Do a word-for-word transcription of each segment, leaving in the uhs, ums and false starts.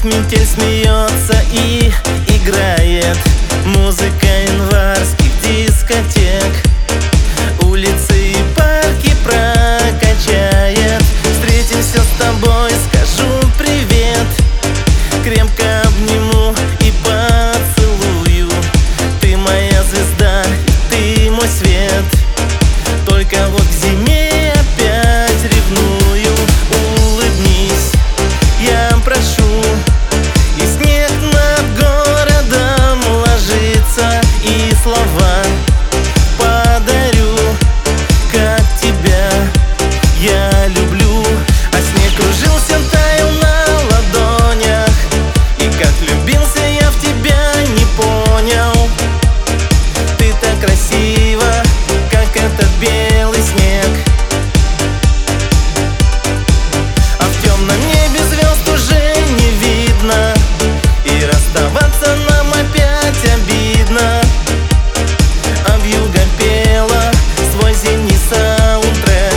метель смеется и играет музыка январских дискотек. Улицы и парки прокачает. Встретимся с тобой, скажу привет, крепко обниму и поцелую. Ты моя звезда, ты мой свет. Только вот к зиме опять ревную. Улыбнись, я прошу, и снег над городом ложится, и слова подарю, как тебя я люблю. А снег кружился, таял на ладонях, и как влюбился я в тебя, не понял. Ты так красива, как этот белый снег. А в темном небе звезд уже не видно, и расставаться нам опять обидно. А вьюга пела свой зимний саундтрек.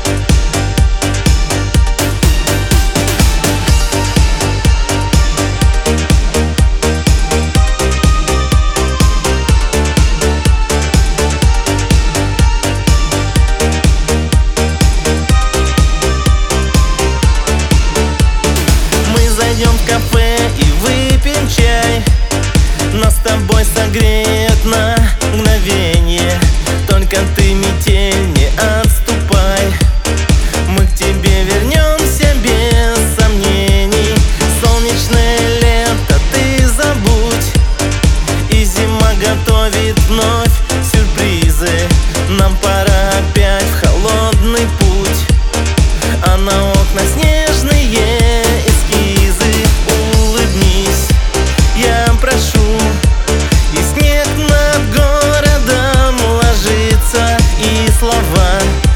Зайдем в кафе и выпьем чай. Нас с тобой согреет на мгновение. Только ты, метель, не отступай. Мы к тебе вернемся без сомнений. Солнечное лето ты забудь, и зима готовит вновь сюрпризы. Нам пора опять в холодный путь, а на окна снежные эскизы. Улыбнись, я прошу, и снег над городом ложится, и слова